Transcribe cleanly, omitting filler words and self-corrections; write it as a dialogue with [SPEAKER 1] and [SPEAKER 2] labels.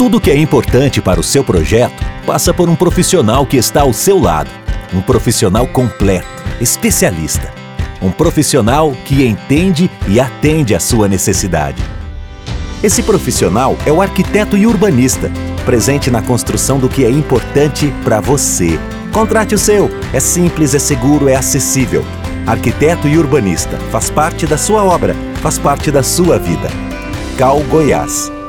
[SPEAKER 1] Tudo que é importante para o seu projeto passa por um profissional que está ao seu lado. Um profissional completo, especialista. Um profissional que entende e atende à sua necessidade. Esse profissional é o arquiteto e urbanista, presente na construção do que é importante para você. Contrate o seu. É simples, é seguro, é acessível. Arquiteto e urbanista. Faz parte da sua obra, faz parte da sua vida. Cal Goiás.